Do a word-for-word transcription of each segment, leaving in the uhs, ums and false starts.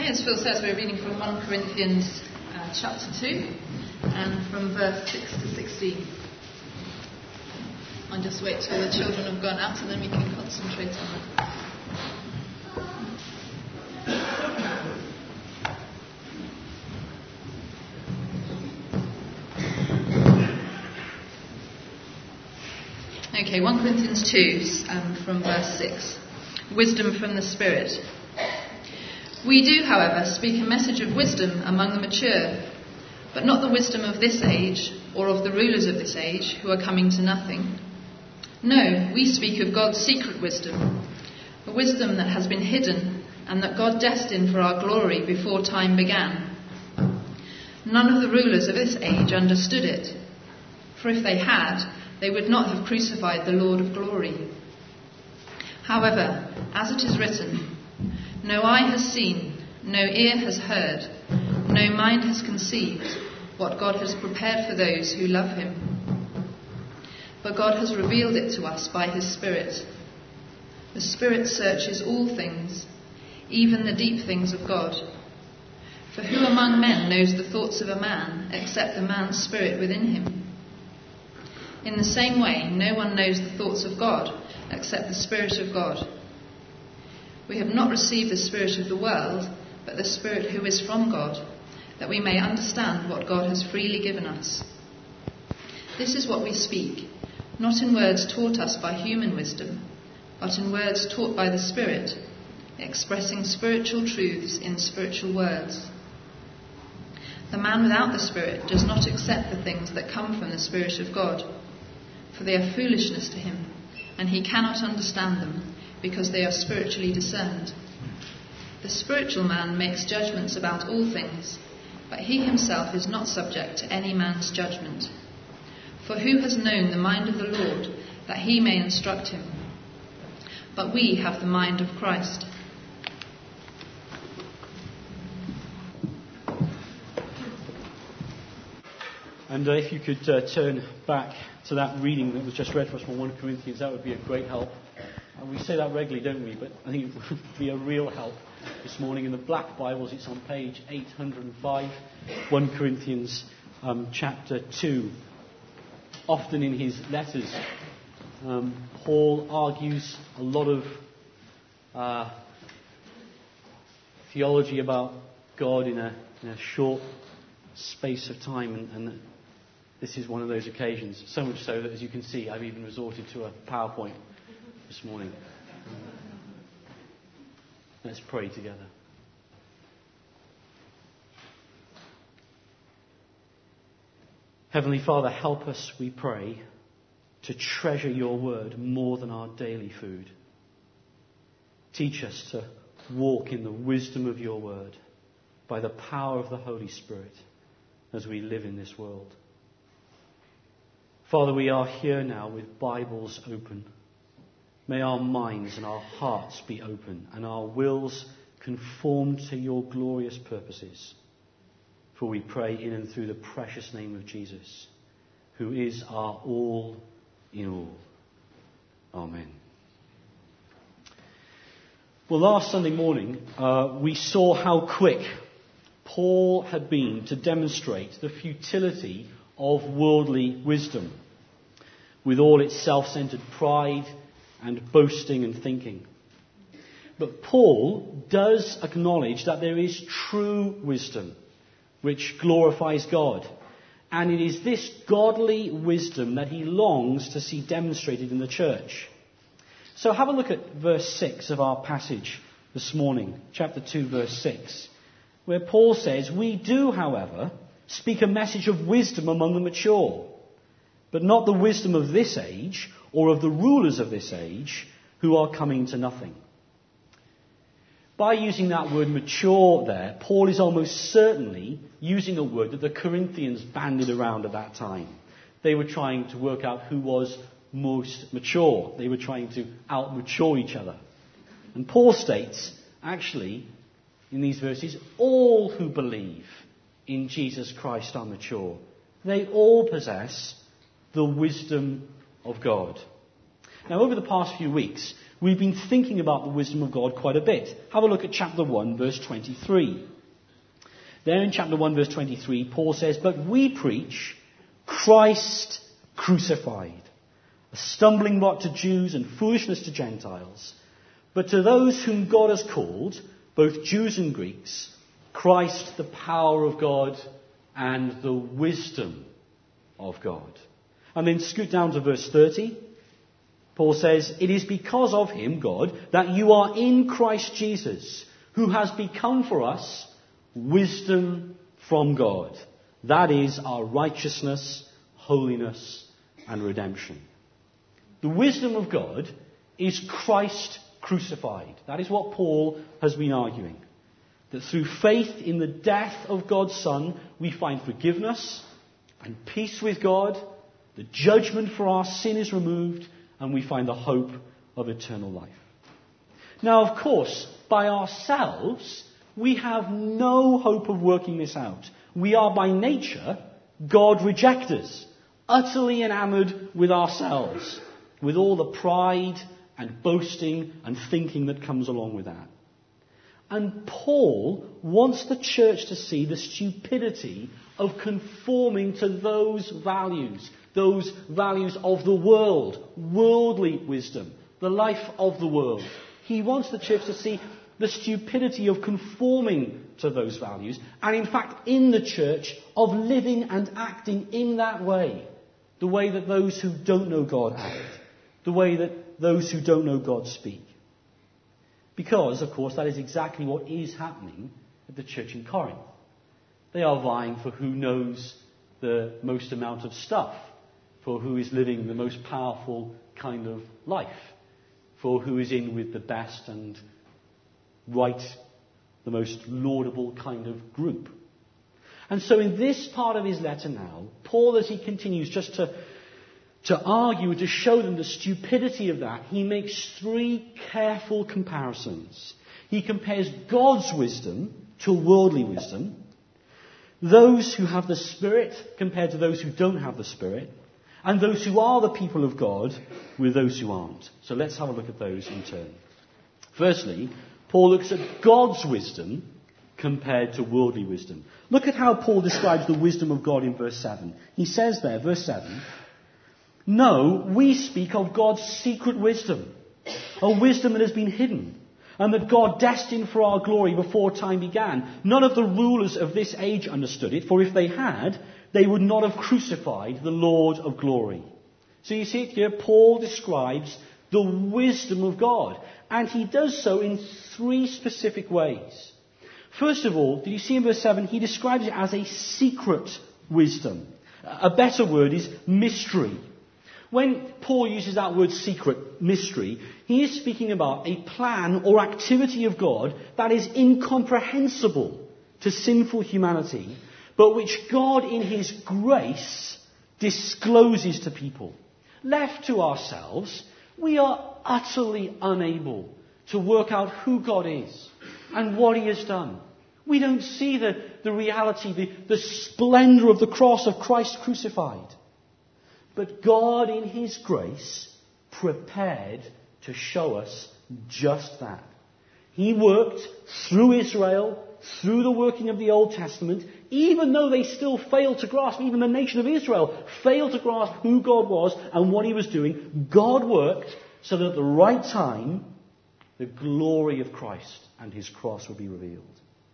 Okay, as Phil says, we're reading from First Corinthians uh, chapter two and from verse six to sixteen. I'll just wait till the children have gone out and then we can concentrate on that. Okay, First Corinthians two um, from verse six. Wisdom from the Spirit. We do, however, speak a message of wisdom among the mature, but not the wisdom of this age or of the rulers of this age who are coming to nothing. No, we speak of God's secret wisdom, a wisdom that has been hidden and that God destined for our glory before time began. None of the rulers of this age understood it, for if they had, they would not have crucified the Lord of glory. However, as it is written, no eye has seen, no ear has heard, no mind has conceived what God has prepared for those who love him. But God has revealed it to us by his Spirit. The Spirit searches all things, even the deep things of God. For who among men knows the thoughts of a man except the man's spirit within him? In the same way, no one knows the thoughts of God except the Spirit of God. We have not received the spirit of the world, but the Spirit who is from God, that we may understand what God has freely given us. This is what we speak, not in words taught us by human wisdom, but in words taught by the Spirit, expressing spiritual truths in spiritual words. The man without the Spirit does not accept the things that come from the Spirit of God, for they are foolishness to him, and he cannot understand them, because they are spiritually discerned. The spiritual man makes judgments about all things, but he himself is not subject to any man's judgment. For who has known the mind of the Lord, that he may instruct him? But we have the mind of Christ. And uh, if you could uh, turn back to that reading that was just read for us from First Corinthians, that would be a great help. And we say that regularly, don't we? But I think it would be a real help this morning. In the Black Bibles, it's on page eight hundred five, First Corinthians um, chapter two. Often in his letters, um, Paul argues a lot of uh, theology about God in a, in a short space of time, and, and this is one of those occasions. So much so that, as you can see, I've even resorted to a PowerPoint this morning. Let's pray together. Heavenly Father, help us, we pray, to treasure your word more than our daily food. Teach us to walk in the wisdom of your word by the power of the Holy Spirit as we live in this world. Father, we are here now with Bibles open. May our minds and our hearts be open and our wills conformed to your glorious purposes. For we pray in and through the precious name of Jesus, who is our all in all. Amen. Well, last Sunday morning, uh, we saw how quick Paul had been to demonstrate the futility of worldly wisdom, with all its self-centered pride and boasting and thinking. But Paul does acknowledge that there is true wisdom which glorifies God. And it is this godly wisdom that he longs to see demonstrated in the church. So have a look at verse six of our passage this morning, chapter two, verse six, where Paul says, "We do, however, speak a message of wisdom among the mature, but not the wisdom of this age or of the rulers of this age who are coming to nothing." By using that word mature there, Paul is almost certainly using a word that the Corinthians bandied around at that time. They were trying to work out who was most mature. They were trying to out-mature each other. And Paul states, actually, in these verses, all who believe in Jesus Christ are mature. They all possess the wisdom of God. Now, over the past few weeks, we've been thinking about the wisdom of God quite a bit. Have a look at chapter one, verse twenty-three. There in chapter one, verse twenty-three, Paul says, "But we preach Christ crucified, a stumbling block to Jews and foolishness to Gentiles. But to those whom God has called, both Jews and Greeks, Christ the power of God and the wisdom of God." And then scoot down to verse thirty. Paul says, "It is because of him, God, that you are in Christ Jesus, who has become for us wisdom from God. That is our righteousness, holiness, and redemption." The wisdom of God is Christ crucified. That is what Paul has been arguing. That through faith in the death of God's Son, we find forgiveness and peace with God. The judgment for our sin is removed, and we find the hope of eternal life. Now, of course, by ourselves, we have no hope of working this out. We are by nature God rejectors, utterly enamored with ourselves, with all the pride and boasting and thinking that comes along with that. And Paul wants the church to see the stupidity of conforming to those values, those values of the world, worldly wisdom, the life of the world. He wants the church to see the stupidity of conforming to those values, and in fact in the church of living and acting in that way, the way that those who don't know God act, the way that those who don't know God speak. Because, of course, that is exactly what is happening at the church in Corinth. They are vying for who knows the most amount of stuff, for who is living the most powerful kind of life, for who is in with the best and right, the most laudable kind of group. And so in this part of his letter now, Paul, as he continues just to, to argue and to show them the stupidity of that, he makes three careful comparisons. He compares God's wisdom to worldly wisdom, those who have the Spirit compared to those who don't have the Spirit, and those who are the people of God with those who aren't. So let's have a look at those in turn. Firstly, Paul looks at God's wisdom compared to worldly wisdom. Look at how Paul describes the wisdom of God in verse seven. He says there, verse seven, "No, we speak of God's secret wisdom, a wisdom that has been hidden, and that God destined for our glory before time began. None of the rulers of this age understood it, for if they had, they would not have crucified the Lord of glory." So you see it here, Paul describes the wisdom of God. And he does so in three specific ways. First of all, did you see in verse seven, he describes it as a secret wisdom. A better word is mystery. When Paul uses that word secret, mystery, he is speaking about a plan or activity of God that is incomprehensible to sinful humanity, but which God in his grace discloses to people. Left to ourselves, we are utterly unable to work out who God is and what he has done. We don't see the, the reality, the, the splendor of the cross of Christ crucified. But God in his grace prepared to show us just that. He worked through Israel, through the working of the Old Testament, even though they still failed to grasp, even the nation of Israel failed to grasp who God was and what he was doing. God worked so that at the right time, the glory of Christ and his cross would be revealed.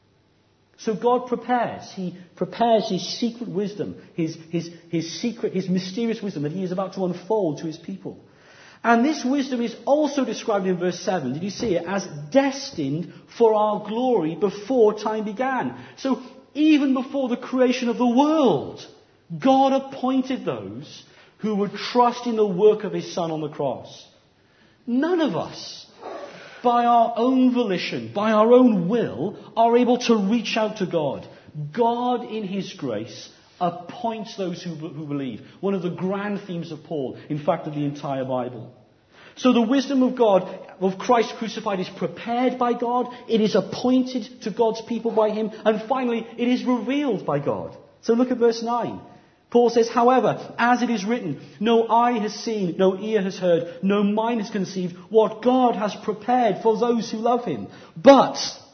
So God prepares. He prepares his secret wisdom, his, his, his secret, his mysterious wisdom that he is about to unfold to his people. And this wisdom is also described in verse seven. Did you see it? As destined for our glory before time began. So even before the creation of the world, God appointed those who would trust in the work of his Son on the cross. None of us, by our own volition, by our own will, are able to reach out to God. God, in his grace, appoints those who, who believe. One of the grand themes of Paul, in fact, of the entire Bible. So the wisdom of God, of Christ crucified, is prepared by God. It is appointed to God's people by him. And finally, it is revealed by God. So look at verse nine. Paul says, however, as it is written, no eye has seen, no ear has heard, no mind has conceived what God has prepared for those who love him. But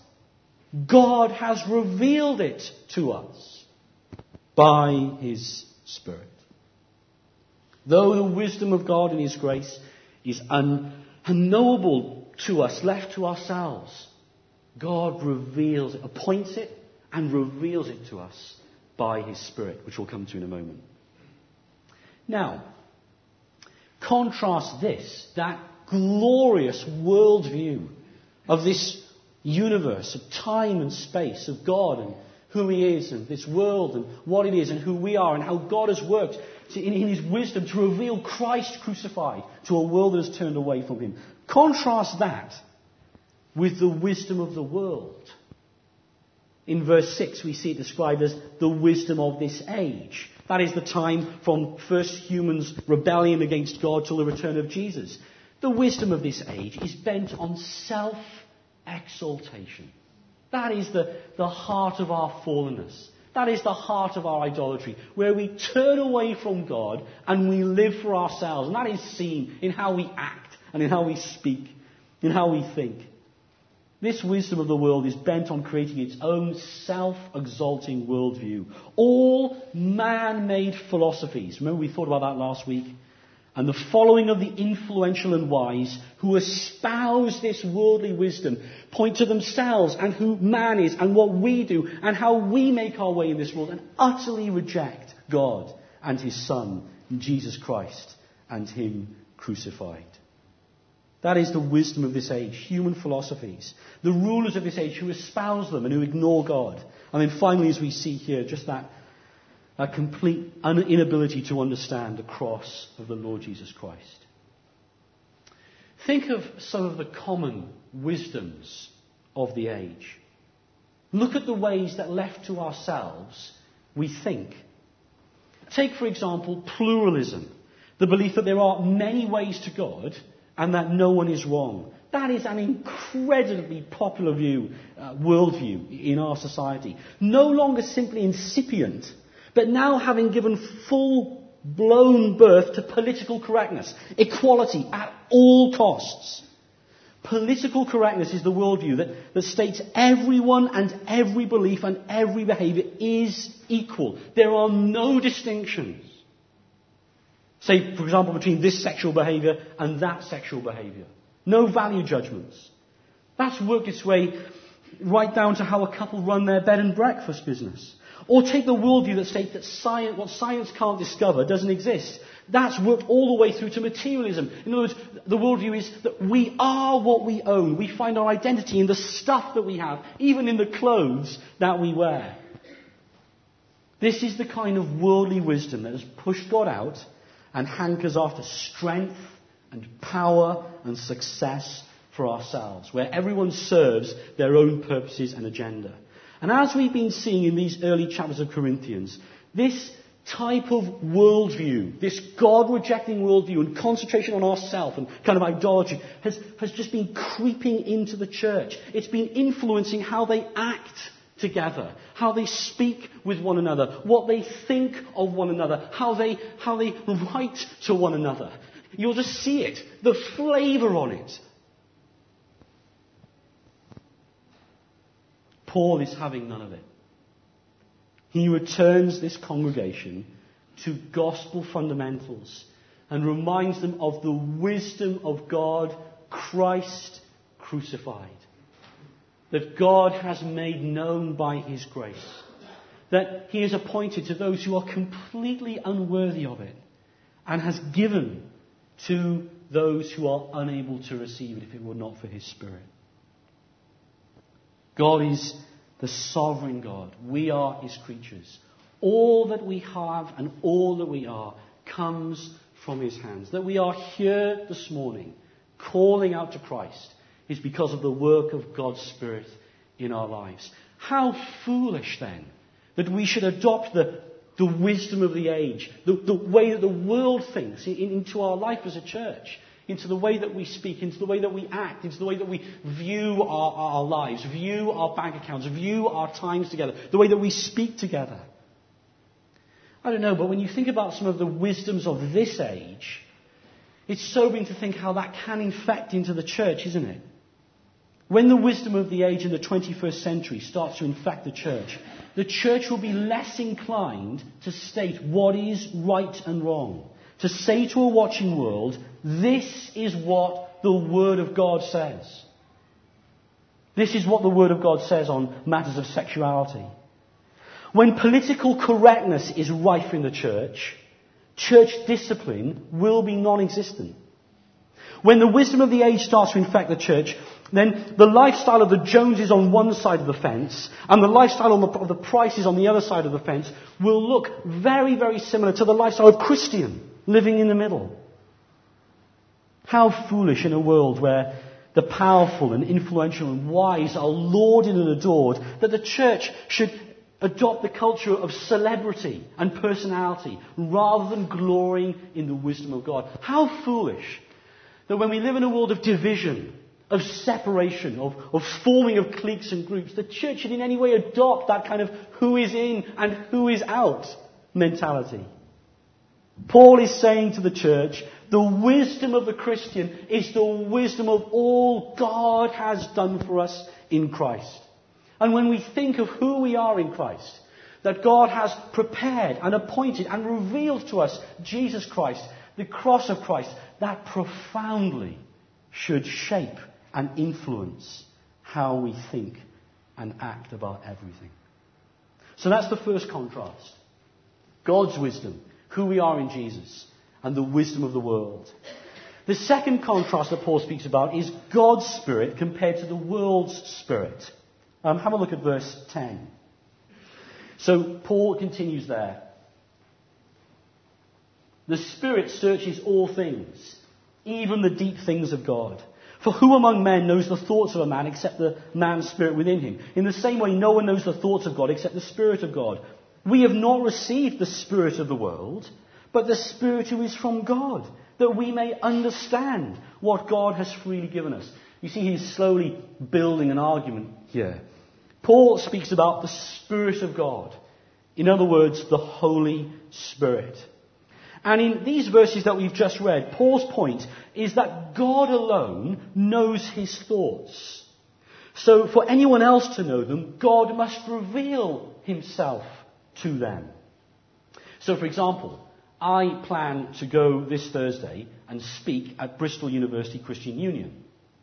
God has revealed it to us by his Spirit. Though the wisdom of God in his grace is un- unknowable to us, left to ourselves, God reveals it, appoints it, and reveals it to us by his Spirit, which we'll come to in a moment. Now, contrast this, that glorious worldview of this universe, of time and space, of God and who he is, and this world and what it is, and who we are, and how God has worked to, in, in his wisdom to reveal Christ crucified to a world that has turned away from him. Contrast that with the wisdom of the world. In verse six, we see it described as the wisdom of this age. That is the time from first humans' rebellion against God till the return of Jesus. The wisdom of this age is bent on self-exaltation. That is the, the heart of our fallenness. That is the heart of our idolatry, where we turn away from God and we live for ourselves. And that is seen in how we act and in how we speak, in how we think. This wisdom of the world is bent on creating its own self-exalting worldview. All man-made philosophies, remember we thought about that last week, and the following of the influential and wise who espouse this worldly wisdom point to themselves and who man is and what we do and how we make our way in this world and utterly reject God and his Son, Jesus Christ, and him crucified. That is the wisdom of this age, human philosophies. The rulers of this age who espouse them and who ignore God. And then finally, as we see here, just that, that complete inability to understand the cross of the Lord Jesus Christ. Think of some of the common wisdoms of the age. Look at the ways that left to ourselves we think. Take, for example, pluralism. The belief that there are many ways to God and that no one is wrong. That is an incredibly popular view, uh, worldview in our society. No longer simply incipient, but now having given full-blown birth to political correctness, equality at all costs. Political correctness is the worldview that, that states everyone and every belief and every behaviour is equal. There are no distinctions. Say, for example, between this sexual behaviour and that sexual behaviour. No value judgments. That's worked its way right down to how a couple run their bed and breakfast business. Or take the worldview that states that science, what science can't discover doesn't exist. That's worked all the way through to materialism. In other words, the worldview is that we are what we own. We find our identity in the stuff that we have, even in the clothes that we wear. This is the kind of worldly wisdom that has pushed God out and hankers after strength and power and success for ourselves, where everyone serves their own purposes and agenda. And as we've been seeing in these early chapters of Corinthians, this type of worldview, this God-rejecting worldview and concentration on ourselves and kind of idolatry has, has just been creeping into the church. It's been influencing how they act together, how they speak with one another, what they think of one another, how they, how they write to one another. You'll just see it, the flavour on it. Paul is having none of it. He returns this congregation to gospel fundamentals and reminds them of the wisdom of God, Christ crucified. That God has made known by his grace. That he has appointed to those who are completely unworthy of it and has given to those who are unable to receive it if it were not for his Spirit. God is the sovereign God. We are his creatures. All that we have and all that we are comes from his hands. That we are here this morning calling out to Christ is because of the work of God's Spirit in our lives. How foolish then that we should adopt the, the wisdom of the age, the, the way that the world thinks in, into our life as a church, into the way that we speak, into the way that we act, into the way that we view our, our lives, view our bank accounts, view our times together, the way that we speak together. I don't know, but when you think about some of the wisdoms of this age, it's sobering to think how that can infect into the church, isn't it? When the wisdom of the age in the twenty-first century starts to infect the church, the church will be less inclined to state what is right and wrong. To say to a watching world, this is what the Word of God says. This is what the Word of God says on matters of sexuality. When political correctness is rife in the church, church discipline will be non-existent. When the wisdom of the age starts to infect the church, then the lifestyle of the Joneses on one side of the fence and the lifestyle on the, of the Prices on the other side of the fence will look very, very similar to the lifestyle of Christian living in the middle. How foolish in a world where the powerful and influential and wise are lauded and adored, that the church should adopt the culture of celebrity and personality rather than glorying in the wisdom of God. How foolish that when we live in a world of division, of separation, of, of forming of cliques and groups, the church should in any way adopt that kind of who is in and who is out mentality. Paul is saying to the church, the wisdom of the Christian is the wisdom of all God has done for us in Christ. And when we think of who we are in Christ, that God has prepared and appointed and revealed to us Jesus Christ, the cross of Christ, that profoundly should shape and influence how we think and act about everything. So that's the first contrast. God's wisdom, who we are in Jesus, and the wisdom of the world. The second contrast that Paul speaks about is God's Spirit compared to the world's spirit. Um, have a look at verse ten. So Paul continues there. The Spirit searches all things, even the deep things of God. For who among men knows the thoughts of a man except the man's spirit within him? In the same way, no one knows the thoughts of God except the Spirit of God. We have not received the spirit of the world, but the Spirit who is from God, that we may understand what God has freely given us. You see, he's slowly building an argument here. Paul speaks about the Spirit of God. In other words, the Holy Spirit. And in these verses that we've just read, Paul's point is that God alone knows his thoughts. So for anyone else to know them, God must reveal himself to them. So for example, I plan to go this Thursday and speak at Bristol University Christian Union.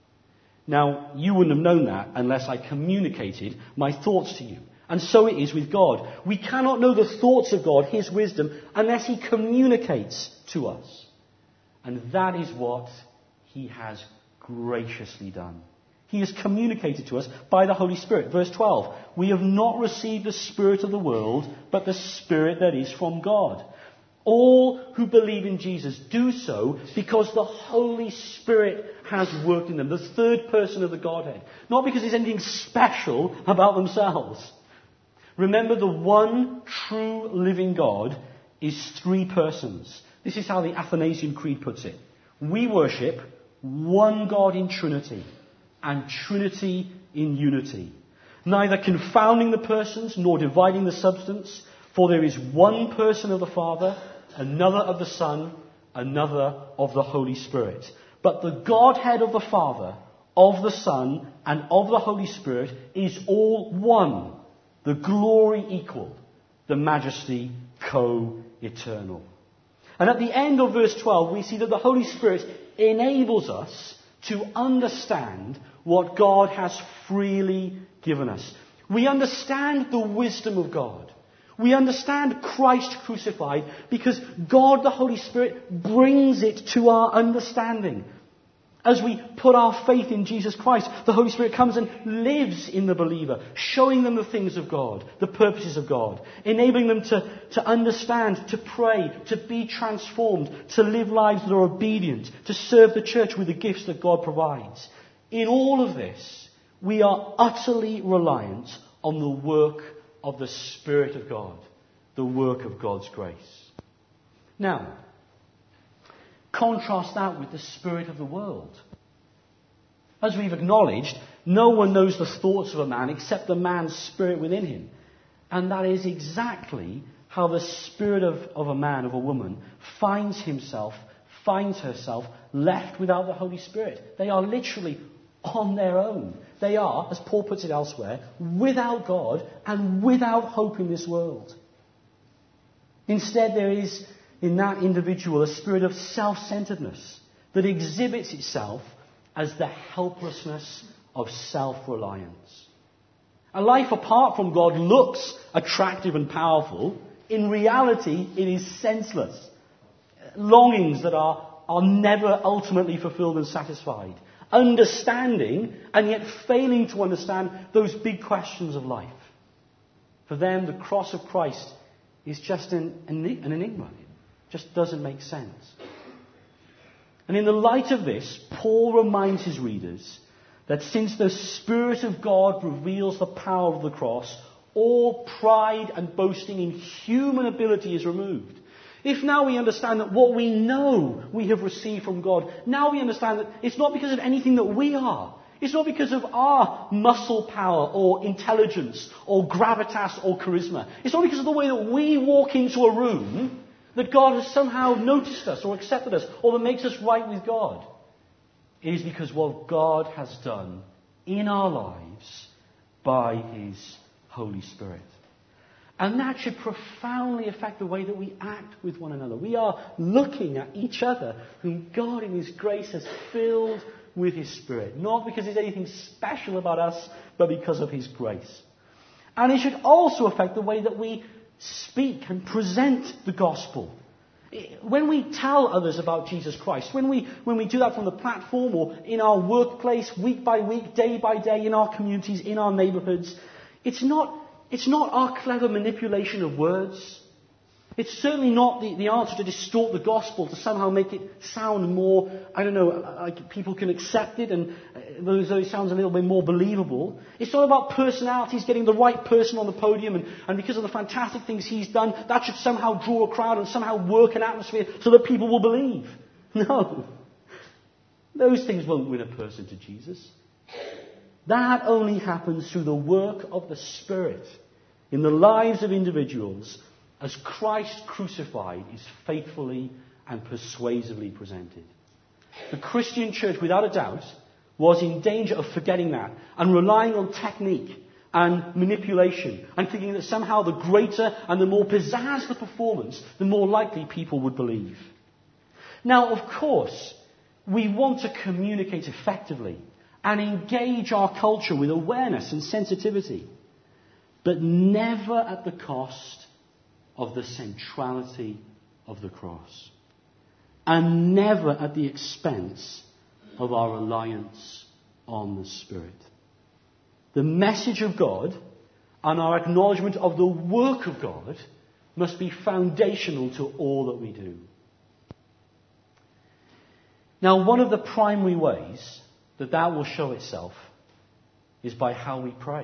Now, you wouldn't have known that unless I communicated my thoughts to you. And so it is with God. We cannot know the thoughts of God, his wisdom, unless he communicates to us. And that is what he has graciously done. He has communicated to us by the Holy Spirit. Verse twelve, we have not received the spirit of the world, but the Spirit that is from God. All who believe in Jesus do so because the Holy Spirit has worked in them, the third person of the Godhead. Not because there's anything special about themselves. Remember, the one true living God is three persons. This is how the Athanasian Creed puts it. We worship one God in Trinity, and Trinity in unity, neither confounding the persons nor dividing the substance, for there is one person of the Father, another of the Son, another of the Holy Spirit. But the Godhead of the Father, of the Son, and of the Holy Spirit is all one, the glory equal, the majesty co-eternal. And at the end of verse twelve, we see that the Holy Spirit enables us to understand what God has freely given us. We understand the wisdom of God. We understand Christ crucified because God, the Holy Spirit, brings it to our understanding. As we put our faith in Jesus Christ, the Holy Spirit comes and lives in the believer, showing them the things of God, the purposes of God, enabling them to, to understand, to pray, to be transformed, to live lives that are obedient, to serve the church with the gifts that God provides. In all of this, we are utterly reliant on the work of the Spirit of God, the work of God's grace. Now, contrast that with the spirit of the world. As we've acknowledged, no one knows the thoughts of a man except the man's spirit within him. And that is exactly how the spirit of, of a man, of a woman, finds himself, finds herself left without the Holy Spirit. They are literally on their own. They are, as Paul puts it elsewhere, without God and without hope in this world. Instead, there is in that individual a spirit of self-centeredness that exhibits itself as the helplessness of self-reliance. A life apart from God looks attractive and powerful. In reality, it is senseless. Longings that are, are never ultimately fulfilled and satisfied. Understanding and yet failing to understand those big questions of life. For them, the cross of Christ is just an, an enigma. It just doesn't make sense. And in the light of this, Paul reminds his readers that since the Spirit of God reveals the power of the cross, all pride and boasting in human ability is removed. If now we understand that what we know we have received from God, now we understand that it's not because of anything that we are. It's not because of our muscle power or intelligence or gravitas or charisma. It's not because of the way that we walk into a room that God has somehow noticed us or accepted us or that makes us right with God. It is because what God has done in our lives by His Holy Spirit. And that should profoundly affect the way that we act with one another. We are looking at each other whom God in His grace has filled with His Spirit. Not because there's anything special about us, but because of His grace. And it should also affect the way that we speak and present the gospel. When we tell others about Jesus Christ, when we, when we do that from the platform or in our workplace, week by week, day by day, in our communities, in our neighborhoods, it's not It's not our clever manipulation of words. It's certainly not the, the answer to distort the gospel to somehow make it sound more, I don't know, like people can accept it and uh, so it sounds a little bit more believable. It's not about personalities, getting the right person on the podium and, and because of the fantastic things he's done, that should somehow draw a crowd and somehow work an atmosphere so that people will believe. No. Those things won't win a person to Jesus. That only happens through the work of the Spirit in the lives of individuals as Christ crucified is faithfully and persuasively presented. The Christian church, without a doubt, was in danger of forgetting that and relying on technique and manipulation and thinking that somehow the greater and the more pizzazz the performance, the more likely people would believe. Now, of course, we want to communicate effectively and engage our culture with awareness and sensitivity, but never at the cost of the centrality of the cross, and never at the expense of our reliance on the Spirit. The message of God and our acknowledgement of the work of God must be foundational to all that we do. Now, one of the primary ways that that will show itself is by how we pray.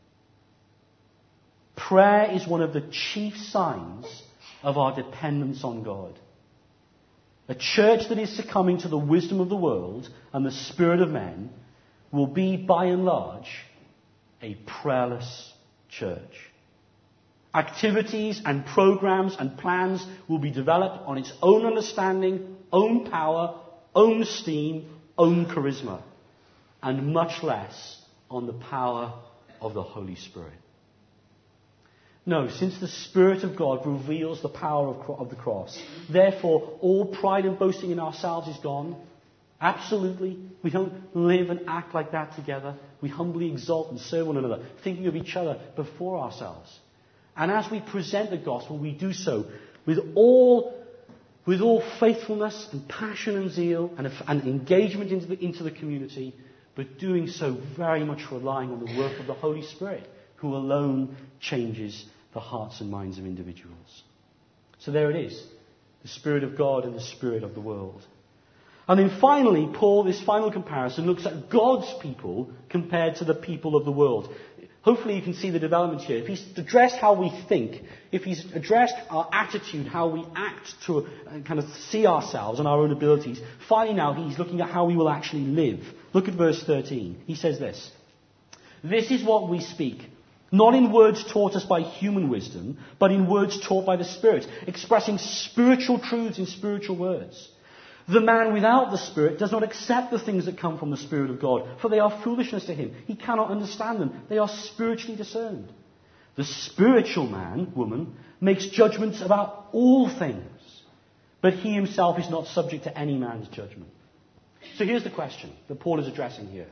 Prayer is one of the chief signs of our dependence on God. A church that is succumbing to the wisdom of the world and the spirit of men will be, by and large, a prayerless church. Activities and programs and plans will be developed on its own understanding, own power, own steam, own charisma, and much less on the power of the Holy Spirit. No, since the Spirit of God reveals the power of, of the cross, therefore all pride and boasting in ourselves is gone. Absolutely. We don't live and act like that together. We humbly exalt and serve one another, thinking of each other before ourselves. And as we present the gospel, we do so with all with all faithfulness and passion and zeal and, and engagement into the, into the community, but doing so very much relying on the work of the Holy Spirit, who alone changes the hearts and minds of individuals. So there it is, the Spirit of God and the Spirit of the world. And then finally, Paul, this final comparison, looks at God's people compared to the people of the world. Hopefully you can see the developments here. If he's addressed how we think, if he's addressed our attitude, how we act to uh, kind of see ourselves and our own abilities, finally now he's looking at how we will actually live. Look at verse thirteen. He says this: "This is what we speak, Not in words taught us by human wisdom, but in words taught by the Spirit, expressing spiritual truths in spiritual words. The man without the Spirit does not accept the things that come from the Spirit of God, for they are foolishness to him. He cannot understand them. They are spiritually discerned. The spiritual man, woman, makes judgments about all things, but he himself is not subject to any man's judgment. So here's the question that Paul is addressing here.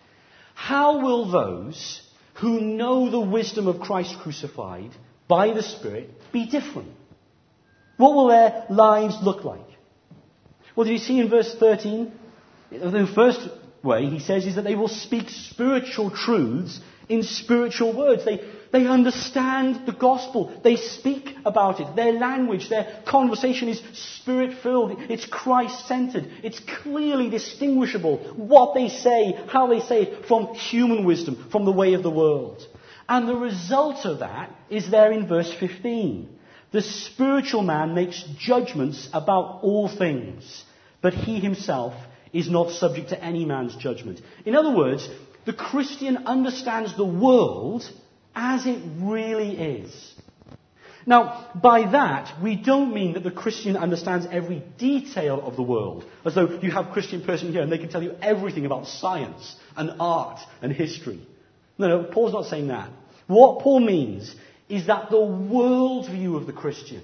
How will those who know the wisdom of Christ crucified by the Spirit be different? What will their lives look like? Well, did you see in verse thirteen? The first way he says is that they will speak spiritual truths in spiritual words. They, they understand the gospel. They speak about it. Their language, their conversation is Spirit-filled. It's Christ-centered. It's clearly distinguishable what they say, how they say it from human wisdom, from the way of the world. And the result of that is there in verse fifteen. The spiritual man makes judgments about all things, but he himself is not subject to any man's judgment. In other words, the Christian understands the world as it really is. Now, by that, we don't mean that the Christian understands every detail of the world, as though you have a Christian person here and they can tell you everything about science and art and history. No, no, Paul's not saying that. What Paul means is that the worldview of the Christian,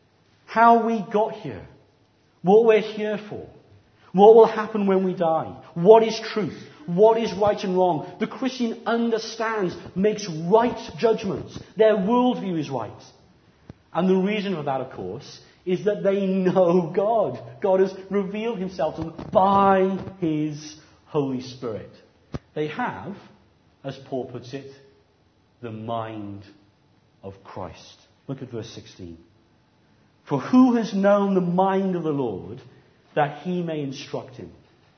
how we got here, what we're here for, what will happen when we die, what is truth, what is right and wrong, the Christian understands, makes right judgments. Their worldview is right. And the reason for that, of course, is that they know God. God has revealed himself to them by his Holy Spirit. They have, as Paul puts it, the mind of Christ. Look at verse sixteen. For who has known the mind of the Lord that he may instruct him?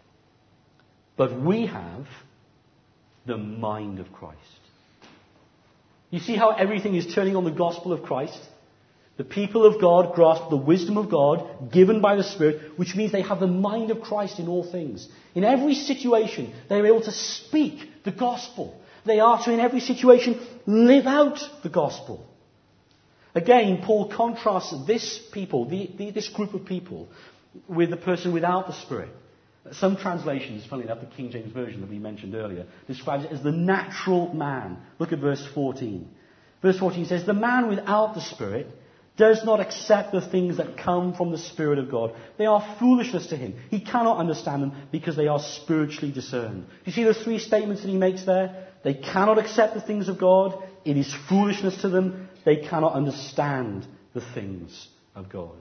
But we have the mind of Christ. You see how everything is turning on the gospel of Christ? The people of God grasp the wisdom of God given by the Spirit, which means they have the mind of Christ in all things. In every situation, they are able to speak the gospel. They are to, in every situation, live out the gospel. Again, Paul contrasts this people, the, the, this group of people, with the person without the Spirit. Some translations, funnily enough, the King James Version that we mentioned earlier, describes it as the natural man. Look at verse fourteen. Verse fourteen says, the man without the Spirit does not accept the things that come from the Spirit of God. They are foolishness to him. He cannot understand them because they are spiritually discerned. Do you see those three statements that he makes there? They cannot accept the things of God. It is foolishness to them. They cannot understand the things of God.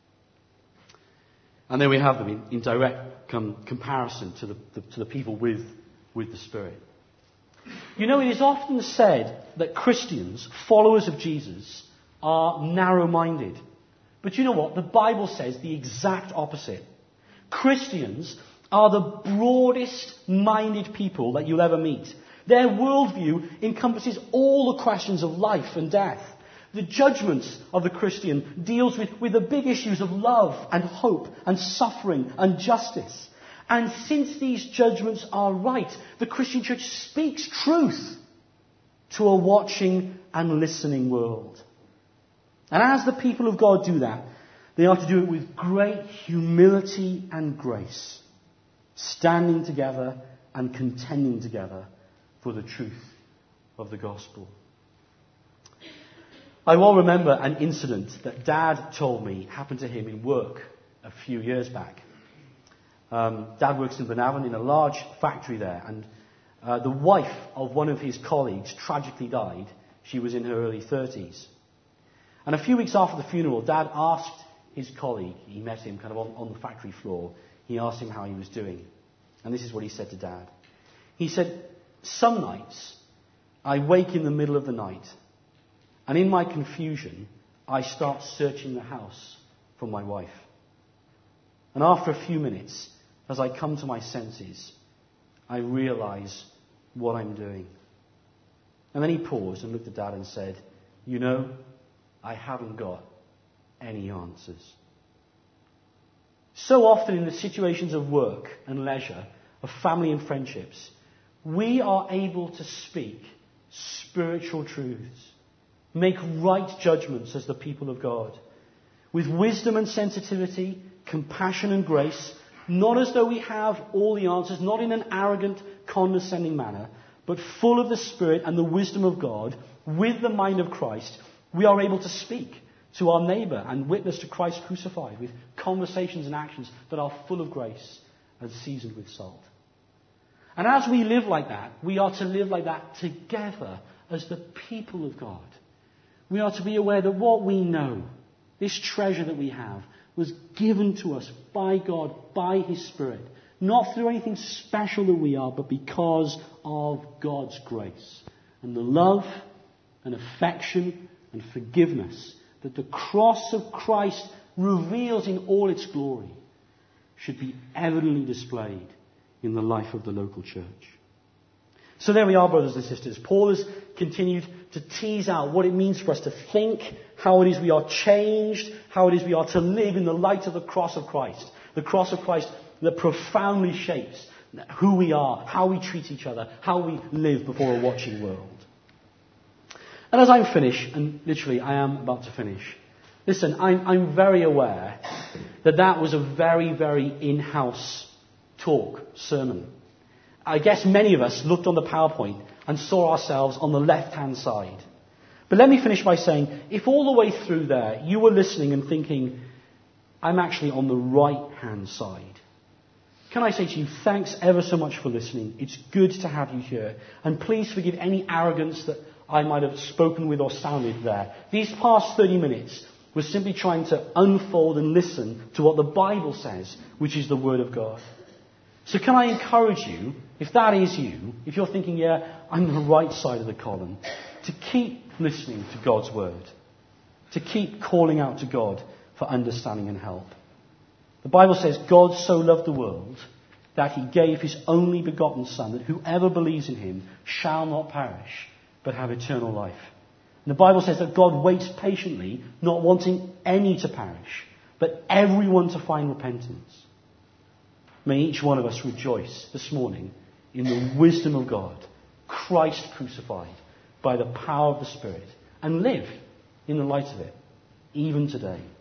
And there we have them in, in direct com- comparison to the, the, to the people with, with the Spirit. You know, it is often said that Christians, followers of Jesus, are narrow-minded. But you know what? The Bible says the exact opposite. Christians are the broadest-minded people that you'll ever meet. Their worldview encompasses all the questions of life and death. The judgments of the Christian deals with, with the big issues of love and hope and suffering and justice. And since these judgments are right, the Christian church speaks truth to a watching and listening world. And as the people of God do that, they are to do it with great humility and grace, standing together and contending together for the truth of the gospel. I well remember an incident that Dad told me happened to him in work a few years back. Um, Dad works in Burnavon in a large factory there, and uh, the wife of one of his colleagues tragically died. She was in her early thirties. And a few weeks after the funeral, Dad asked his colleague, he met him kind of on, on the factory floor, he asked him how he was doing. And this is what he said to Dad. He said, some nights I wake in the middle of the night, and in my confusion, I start searching the house for my wife. And after a few minutes, as I come to my senses, I realize what I'm doing. And then he paused and looked at Dad and said, you know, I haven't got any answers. So often in the situations of work and leisure, of family and friendships, we are able to speak spiritual truths. Make right judgments as the people of God. With wisdom and sensitivity, compassion and grace, not as though we have all the answers, not in an arrogant, condescending manner, but full of the Spirit and the wisdom of God, with the mind of Christ, we are able to speak to our neighbour and witness to Christ crucified with conversations and actions that are full of grace and seasoned with salt. And as we live like that, we are to live like that together as the people of God. We are to be aware that what we know, this treasure that we have, was given to us by God, by His Spirit. Not through anything special that we are, but because of God's grace. And the love and affection and forgiveness that the cross of Christ reveals in all its glory should be evidently displayed in the life of the local church. So there we are, brothers and sisters. Paul has continued to tease out what it means for us to think, how it is we are changed, how it is we are to live in the light of the cross of Christ. The cross of Christ that profoundly shapes who we are, how we treat each other, how we live before a watching world. And as I finish, and literally I am about to finish, listen, I'm, I'm very aware that that was a very, very in-house talk, sermon. I guess many of us looked on the PowerPoint and saw ourselves on the left-hand side. But let me finish by saying, if all the way through there you were listening and thinking, I'm actually on the right-hand side, can I say to you, thanks ever so much for listening. It's good to have you here. And please forgive any arrogance that I might have spoken with or sounded there. These past thirty minutes was simply trying to unfold and listen to what the Bible says, which is the Word of God. So can I encourage you, if that is you, if you're thinking, yeah, I'm on the right side of the column, to keep listening to God's Word, to keep calling out to God for understanding and help. The Bible says God so loved the world that He gave His only begotten Son, that whoever believes in Him shall not perish, but have eternal life. And the Bible says that God waits patiently, not wanting any to perish, but everyone to find repentance. May each one of us rejoice this morning in the wisdom of God, Christ crucified by the power of the Spirit, and live in the light of it, even today.